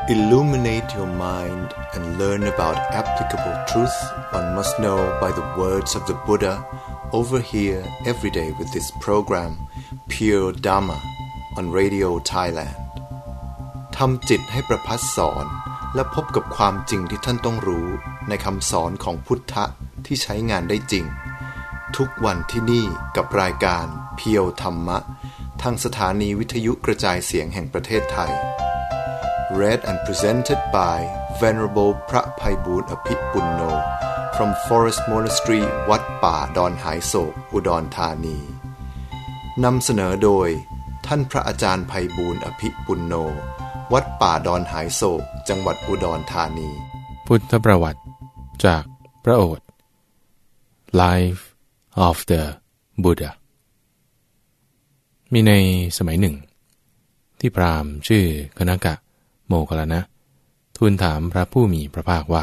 Illuminate your mind and learn about applicable truth one must know by the words of the Buddha over here every day with this program Pure Dhamma on Radio Thailand ทำจิตให้ประภัสสอนและพบกับความจริงที่ท่านต้องรู้ในคำสอนของพุทธะที่ใช้งานได้จริงทุกวันที่นี่กับรายการเพียวธรรมะทางสถานีวิทยุกระจายเสียงแห่งประเทศไทย Read and presented by Venerable พระไพบูลย์อภิปุณโญ from Forest Monastery วัดป่าดอนหายโศกอุดรธานีนำเสนอโดยท่านพระอาจารย์ไพบูลย์อภิปุณโญวัดป่าดอนหายโศกจังหวัดอุดรธานีพุทธประวัติจากพระโอษฐ์ Life of the Buddha มีในสมัยหนึ่งที่พราหมณ์ชื่อคณกะโมคคัลลานะทูลถามพระผู้มีพระภาคว่า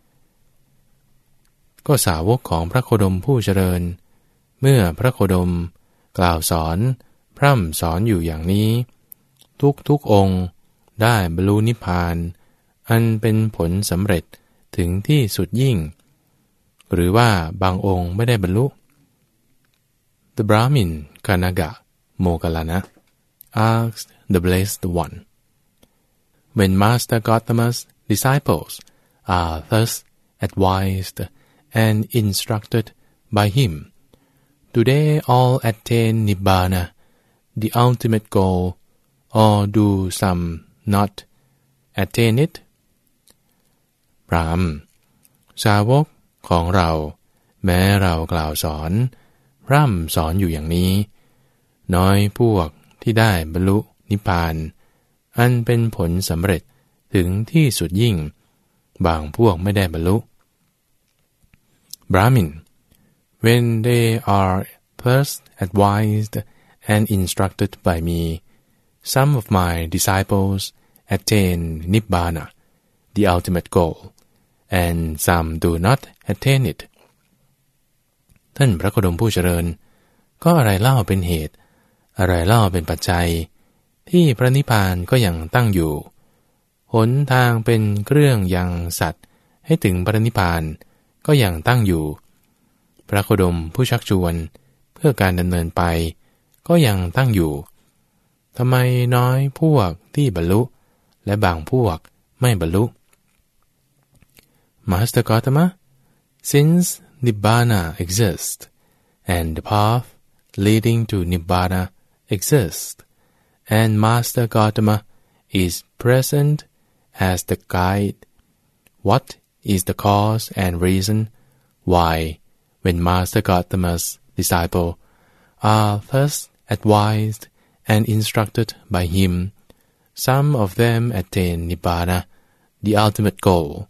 ก็สาวกของพระโคดมผู้เจริญเมื่อพระโคดมกล่าวสอนพร่ำสอนอยู่อย่างนี้ทุกองค์ได้บรรลุนิพพานอันเป็นผลสำเร็จถึงที่สุดยิ่งหรือว่าบางองค์ไม่ได้บรรลุ The Brahmin Kanaga Moggallana asked the Blessed One, When Master Gautama's disciples are thus advised and instructed by him, do they all attain Nibbana, the ultimate goal, or do some not attain it? พราหมณ์สาวกของเราแม้เรากล่าวสอนพร่ำสอนอยู่อย่างนี้น้อยพวกที่ได้บรรลุนิพพานอันเป็นผลสำเร็จถึงที่สุดยิ่งบางพวกไม่ได้บรรลุ Brahmin, when they are first advised and instructed by me, some of my disciples attain Nibbana, the ultimate goal, and some do not attain it. ท่านพระโคดมผู้เจริญก็อะไรเล่าเป็นเหตุอะไรเล่าเป็นปัจจัยที่พระนิพพานก็ยังตั้งอยู่หนทางเป็นเครื่องยังสัตว์ให้ถึงพระนิพพานก็ยังตั้งอยู่พระโคดมผู้ชักชวนเพื่อการดำเนินไปก็ยังตั้งอยู่ทำไมน้อยพวกที่บรรลุและบางพวกไม่บรรลุ Master Gautama, since Nibbana exists and the path leading to Nibbana exists, and Master Gautama is present as the guide, what is the cause and reason why, when Master Gautama's disciples are thus advised and instructed by him, some of them attain Nibbana, the ultimate goal,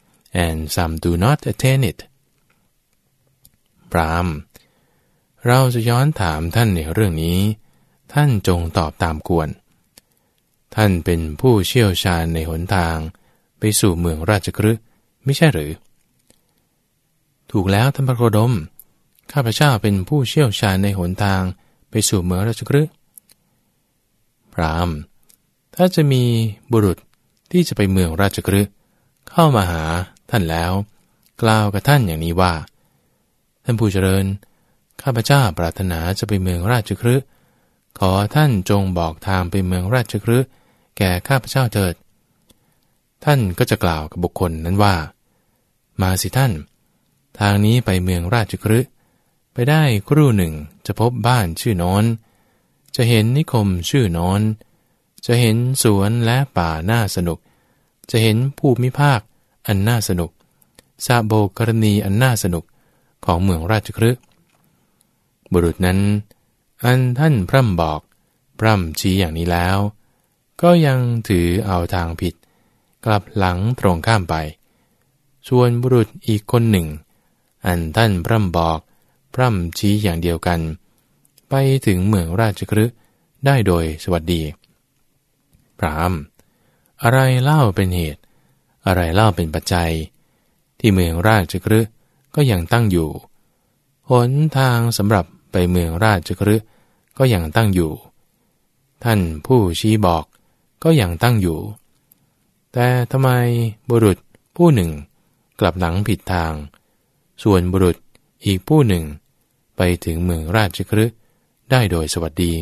and some do not attain it? พราหมณ์เราจะย้อนถามท่านในเรื่องนี้ท่านจงตอบตามควรท่านเป็นผู้เชี่ยวชาญในหนทางไปสู่เมืองราชคฤห์ไม่ใช่หรือถูกแล้วท่านพระโคดมข้าพเจ้าเป็นผู้เชี่ยวชาญในหนทางไปสู่เมืองราชคฤห์พราหมณ์ถ้าจะมีบุรุษที่จะไปเมืองราชคฤห์เข้ามาหาท่านแล้วกล่าวกับท่านอย่างนี้ว่าท่านผู้เจริญข้าพเจ้าปรารถนาจะไปเมืองราชคฤห์ขอท่านจงบอกทางไปเมืองราชคฤห์แก่ข้าพเจ้าเถิดท่านก็จะกล่าวกับบุคคลนั้นว่ามาสิท่านทางนี้ไปเมืองราชคฤห์ไปได้ครู่หนึ่งจะพบบ้านชื่อโน้นจะเห็นนิคมชื่อโน้นจะเห็นสวนและป่าน่าสนุกจะเห็นภูมิภาคอันน่าสนุกสระโบกรณีอันน่าสนุกของเมืองราชคฤห์บุรุษนั้นอันท่านพร่ำบอกพร่ำชี้อย่างนี้แล้วก็ยังถือเอาทางผิดกลับหลังตรงข้ามไปส่วนบุรุษอีกคนหนึ่งอันท่านพร่ำบอกพร่ำชี้อย่างเดียวกันไปถึงเมืองราชคฤห์ได้โดยสวัสดีพราหมณ์อะไรเล่าเป็นเหตุอะไรเล่าเป็นปัจจัยที่เมืองราชคฤห์ก็ยังตั้งอยู่หนทางสำหรับไปเมืองราชคฤห์ก็ยังตั้งอยู่ท่านผู้ชี้บอกก็ยังตั้งอยู่แต่ทำไมบุรุษผู้หนึ่งกลับหลังผิดทางส่วนบุรุษอีกผู้หนึ่งไปถึงเมืองราชคฤห์ได้โดยสวัสดี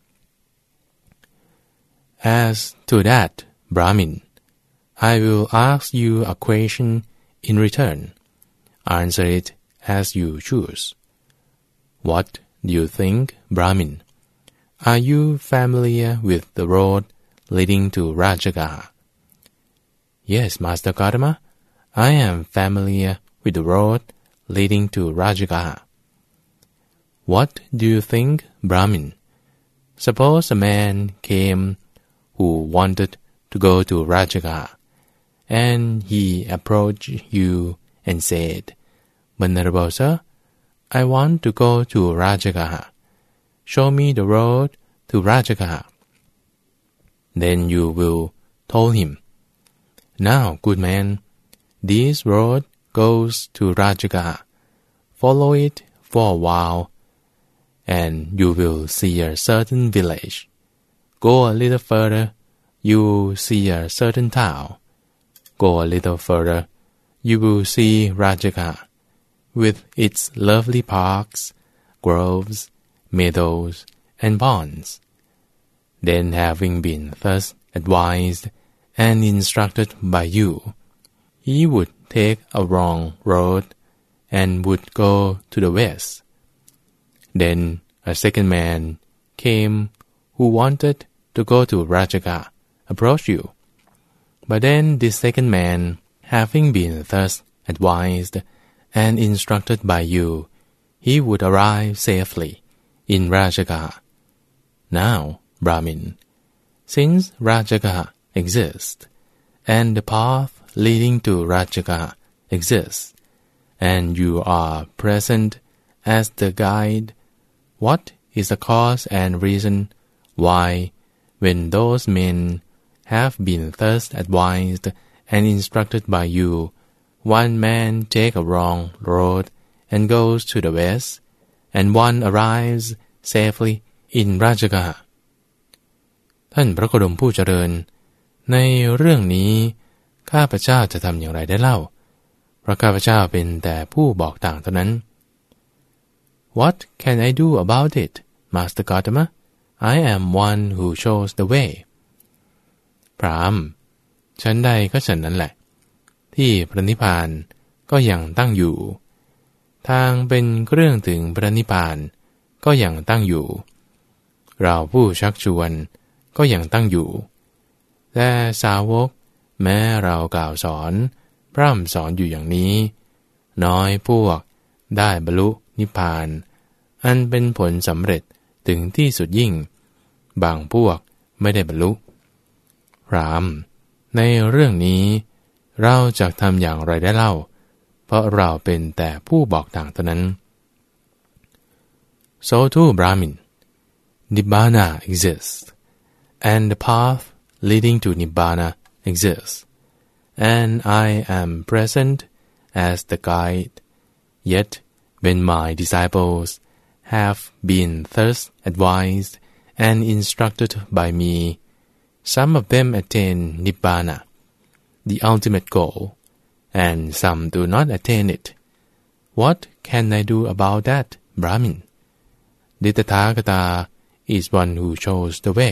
As to that, Brahmin, I will ask you a question in return. Answer it as you choose. What do you think, Brahmin? Are you familiar with the road leading to Rajagaha? Yes, Master Gotama, I am familiar with the road leading to Rajagaha. What do you think, Brahmin? Suppose a man came who wanted to go to Rajagaha, and he approached you and said, Venerable sir, I want to go to Rajagaha. Show me the road to Rajagaha. Then you will tell him, Now, good man, this road goes to Rajagaha. Follow it for a while, and you will see a certain village. Go a little further, you will see a certain town. Go a little further, you will see Rajagaha, with its lovely parks, groves, meadows, and ponds. Then, having been thus advised and instructed by you, he would take a wrong road and would go to the west. Then a second man came who wanted to go to Rajagaha, approached you. But then this second man, having been thus advised and instructed by you, he would arrive safely in Rajagaha. Now, Brahmin, since Rajagaha exists, and the path leading to Rajagaha exists, and you are present as the guide, what is the cause and reason why, when those men have been thus advised and instructed by you, one man take a wrong road and goes to the west, and one arrives safely in Rajagaha? ท่านพระโคดมผู้เจริญในเรื่องนี้ข้าพเจ้าจะทำอย่างไรได้เล่าเพราะข้าพเจ้าเป็นแต่ผู้บอกต่างเท่านั้น What can I do about it, Master Gotama? I am one who shows the way. พราหมณ์ฉันใดก็ฉันนั้นแหละที่พระนิพพานก็ยังตั้งอยู่ทางเป็นเครื่องถึงพระนิพพานก็ยังตั้งอยู่เราผู้ชักชวนก็ยังตั้งอยู่แต่สาวกแม้เรากล่าวสอนพร่ำสอนอยู่อย่างนี้น้อยพวกได้บรรลุนิพพานอันเป็นผลสำเร็จถึงที่สุดยิ่งบางพวกไม่ได้บรรลุพราหมณ์ในเรื่องนี้เราจะทำอย่างไรได้เล่าเพราะเราเป็นแต่ผู้บอกต่างเท่านั้น So too, Brahmin, Nibbana exists, and the path leading to Nibbana exists, and I am present as the guide. Yet, when my disciples have been thus advised and instructed by me, some of them attain Nibbana, the ultimate goal, and some do not attain it. What can I do about that, Brahmin? The Tathagata is one who shows the way.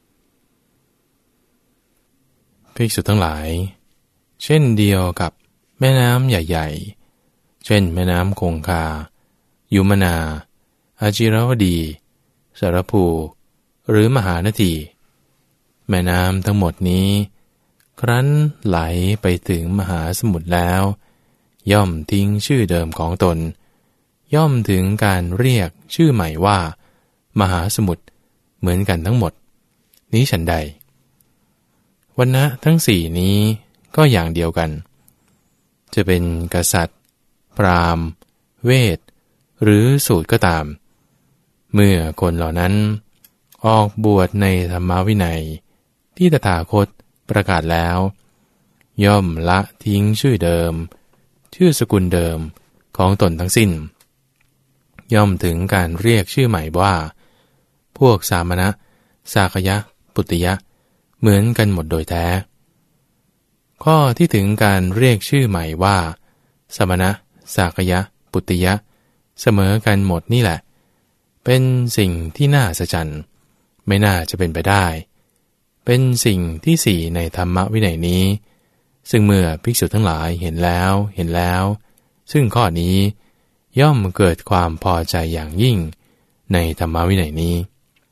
ภิกษุทั้งหลายเช่นเดียวกับแม่น้ำใหญ่ๆเช่นแม่น้ำคงคายุมนาอาจิรวดีสารภูหรือมหานทีแม่น้ำทั้งหมดนี้ครั้นไหลไปถึงมหาสมุทรแล้วย่อมทิ้งชื่อเดิมของตนย่อมถึงการเรียกชื่อใหม่ว่ามหาสมุทรเหมือนกันทั้งหมดนี้ฉันใดวรรณะทั้งสี่นี้ก็อย่างเดียวกันจะเป็นกษัตริย์พราหมณ์เวทหรือสูตรก็ตามเมื่อคนเหล่านั้นออกบวชในธรรมวินัยที่ตถาคตประกาศแล้วย่อมละทิ้งชื่อเดิมชื่อสกุลเดิมของตนทั้งสิ้นย่อมถึงการเรียกชื่อใหม่ว่าพวกสามณะสากยะปุตติยะเหมือนกันหมดโดยแท้ข้อที่ถึงการเรียกชื่อใหม่ว่าสมณะสากยะปุตติยะเสมอกันหมดนี่แหละเป็นสิ่งที่น่าอัศจรรย์ไม่น่าจะเป็นไปได้เป็นสิ่งที่สี่ในธรรมวินัยนี้ซึ่งเมื่อภิกษุทั้งหลายเห็นแล้วซึ่งข้อนี้ย่อมเกิดความพอใจอย่างยิ่งในธรรมวินัยนี้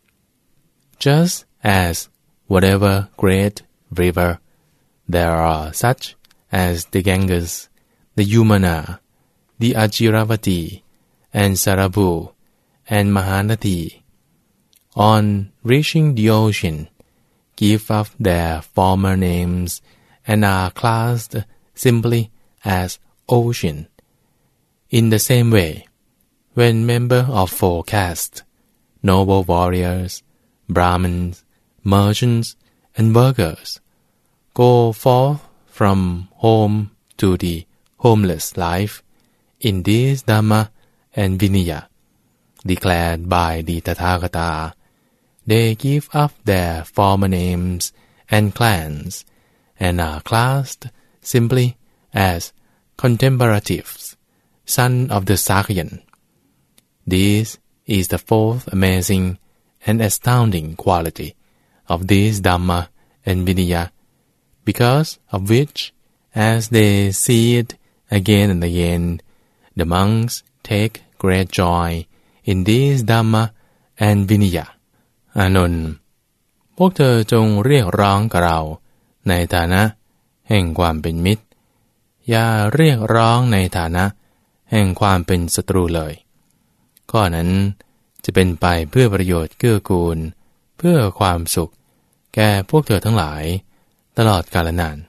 Just as whatever great river there are such as the Ganges, the Yamuna, the Ajiravati, and Sarabhu, and Mahanadi, on reaching the ocean, give up their former names and are classed simply as ocean. In the same way, when members of four castes, noble warriors, Brahmins, merchants, and workers, go forth from home to the homeless life, in this Dhamma and Vinaya, declared by the Tathagata, they give up their former names and clans, and are classed simply as contemporatives, son of the Sakyan. This is the fourth amazing and astounding quality of this Dhamma and Vinaya, because of which, as they see it again and again, the monks take great joy in this Dhamma and Vinaya. อานนท์พวกเธอจงเรียกร้องกับเราในฐานะแห่งความเป็นมิตรอย่าเรียกร้องในฐานะแห่งความเป็นศัตรูเลยข้อนั้นจะเป็นไปเพื่อประโยชน์เกื้อกูลเพื่อความสุขแก่พวกเธอทั้งหลายตลอดกาลนาน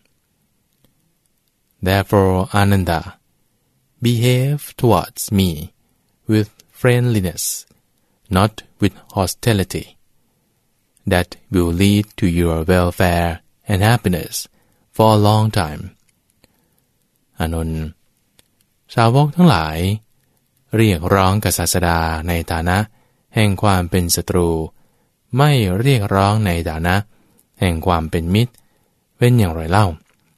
Therefore, Ananda, behave towards me with friendliness, not with hostility. That will lead to your welfare and happiness for a long time. อานนท์สาวกทั้งหลายเรียกร้องกับศาสดาในฐานะแห่งความเป็นศัตรูไม่เรียกร้องในฐานะแห่งความเป็นมิตรเป็นอย่างไรเล่า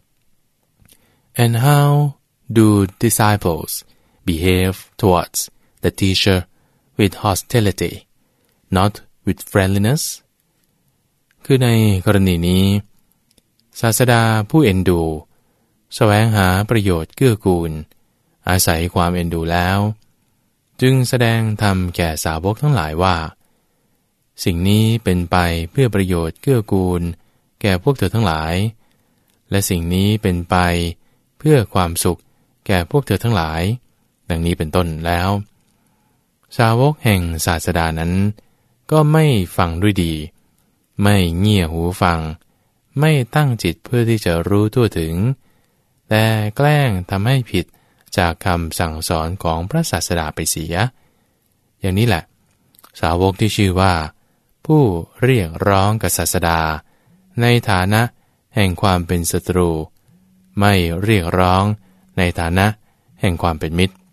And how do disciples behave towards the teacher with hostility, not with friendliness? คือในกรณีนี้ศาสดาผู้เอ็นดูแสวงหาประโยชน์เกื้อกูลอาศัยความเอ็นดูแล้วจึงแสดงธรรมแก่สาวกทั้งหลายว่าสิ่งนี้เป็นไปเพื่อประโยชน์เกื้อกูลแก่พวกเธอทั้งหลายและสิ่งนี้เป็นไปเพื่อความสุขแก่พวกเธอทั้งหลายดังนี้เป็นต้นแล้วสาวกแห่งศาสดานั้นก็ไม่ฟังด้วยดีไม่เงี่ยหูฟังไม่ตั้งจิตเพื่อที่จะรู้ทั่วถึงแต่แกล้งทำให้ผิดจากคำสั่งสอนของพระศาสดาไปเสียอย่างนี้แหละสาวกที่ชื่อว่าผู้เรียกร้องกับศาสดาในฐานะแห่งความเป็นศัตรูไม่เรียกร้องในฐานะแห่งความเป็นมิตร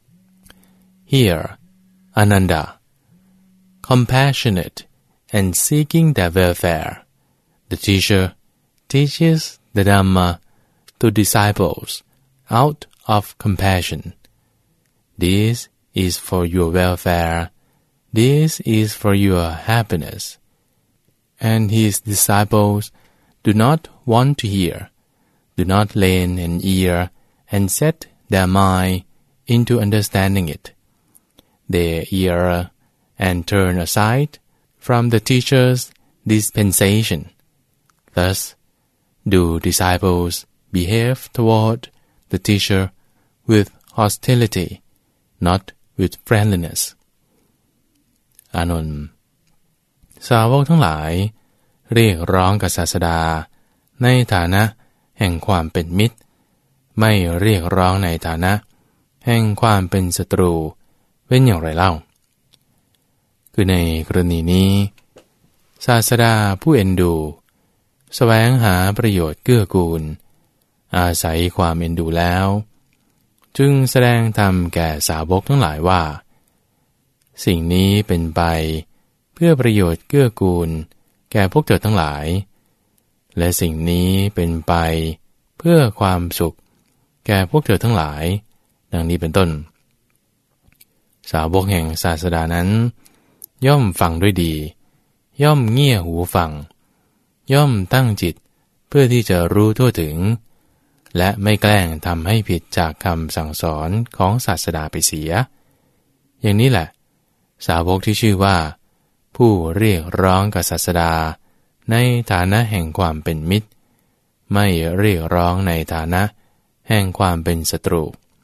Here, Ananda, compassionate and seeking their welfare, the teacher teaches the Dhamma to disciples out of compassion. This is for your welfare. This is for your happiness. And his disciples do not want to hear, do not lend an ear and set their mind into understanding it. They hear and turn aside from the teacher's dispensation. Thus, do disciples behave toward the teacher with hostility, not with friendliness. อานนท์สาวกทั้งหลายเรียกร้องกับศาสดาในฐานะแห่งความเป็นมิตรไม่เรียกร้องในฐานะแห่งความเป็นศัตรูเป็นอย่างไรเล่าคือในกรณีนี้ศาสดาผู้เอ็นดูแสวงหาประโยชน์เกื้อกูลอาศัยความเอ็นดูแล้วจึงแสดงธรรมแก่สาวกทั้งหลายว่าสิ่งนี้เป็นไปเพื่อประโยชน์เกื้อกูลแก่พวกเธอทั้งหลายและสิ่งนี้เป็นไปเเพื่อความสุขแก่พวกเธอทั้งหลายดังนี้เป็นต้นสาวกแห่งศาสดานั้นย่อมฟังด้วยดีย่อมเงี่ยหูฟังย่อมตั้งจิตเพื่อที่จะรู้ทั่วถึงและไม่แกล้งทำให้ผิดจากคำสั่งสอนของศาสดาไปเสียอย่างนี้แหละสาวกที่ชื่อว่าผู้เรียกร้องกับศาสดาในฐานะแห่งความเป็นมิตรไม่เรียกร้องในฐานะแห่งความเป็นศัตรู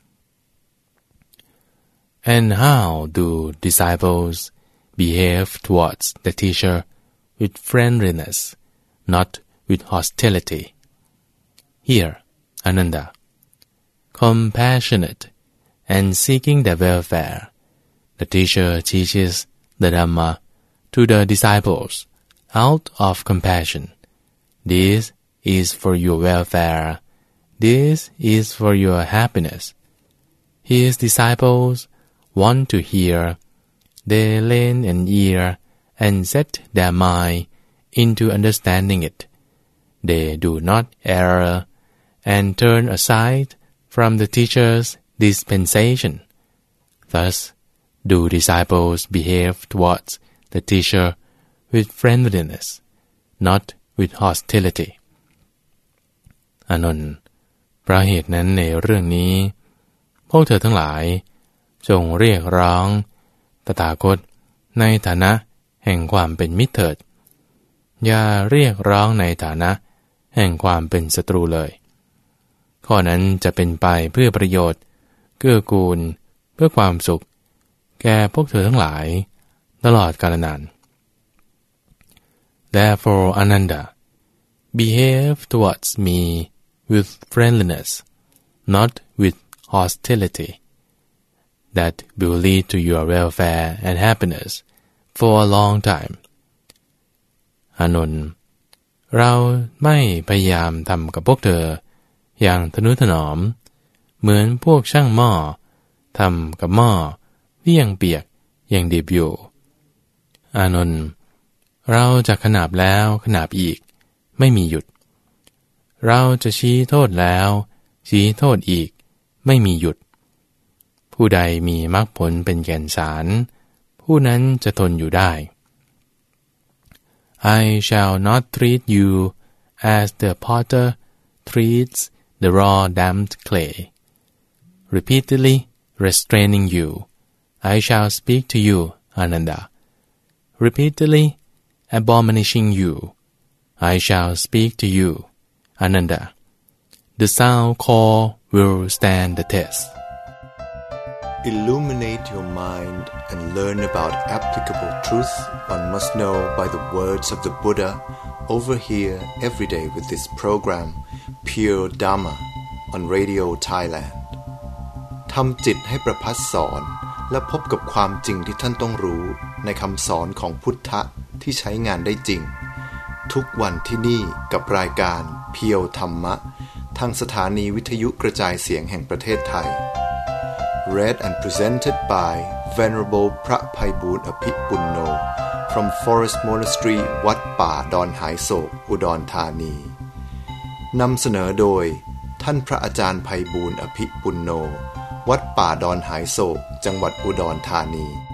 And how do disciples behave towards the teacher with friendliness, not with hostility? Here, Ananda, compassionate and seeking their welfare, the teacher teaches the Dhamma to the disciples out of compassion. This is for your welfare. This is for your happiness. His disciples want to hear. They lend an ear and set their mind into understanding it. They do not err and turn aside from the teacher's dispensation. Thus, do disciples behave towards the teacher with friendliness, not with hostility. อานนท์เพราะเหตุนั้นในเรื่องนี้พวกเธอทั้งหลายจงเรียกร้องตถาคตในฐานะแห่งความเป็นมิตรเถิดอย่าเรียกร้องในฐานะแห่งความเป็นศัตรูเลยข้อนั้นจะเป็นไปเพื่อประโยชน์เกื้อกูลเพื่อความสุขแก่พวกเธอทั้งหลายตลอดกาลนาน Therefore, Ananda, behave towards me with friendliness, not with hostility. That will lead to your welfare and happiness for a long time. อานนท์เราไม่พยายามทำกับพวกเธออย่างทนุถนอมเหมือนพวกช่างหม้อทำกับหม้อที่ยังเปียกยังดิบอยู่อานนท์เราจะขนาบแล้วขนาบอีกไม่มีหยุดเราจะชี้โทษแล้วชี้โทษอีกไม่มีหยุดผู้ใดมีมรรคผลเป็นแก่นสารผู้นั้นจะทนอยู่ได้ I shall not treat you as the potter treats the raw damped clay. Repeatedly restraining you, I shall speak to you, Ananda. Repeatedly admonishing you, I shall speak to you, Ananda. The sound call will stand the test. Illuminate your mind and learn about applicable truth one must know by the words of the Buddha over here every day with this program Pure Dhamma on Radio Thailand ทำจิตให้ประภัสสอนและพบกับความจริงที่ท่านต้องรู้ในคำสอนของพุทธะที่ใช้งานได้จริงทุกวันที่นี่กับรายการเพียวธรรมะทางสถานีวิทยุกระจายเสียงแห่งประเทศไทยRead and presented by Venerable พระไพบูลย์อภิปุณโญ from Forest Monastery วัดป่าดอนหายโศกอุดรธานีนำเสนอโดยท่านพระอาจารย์ไพบูลย์อภิปุณโญวัดป่าดอนหายโศกจังหวัดอุดรธานี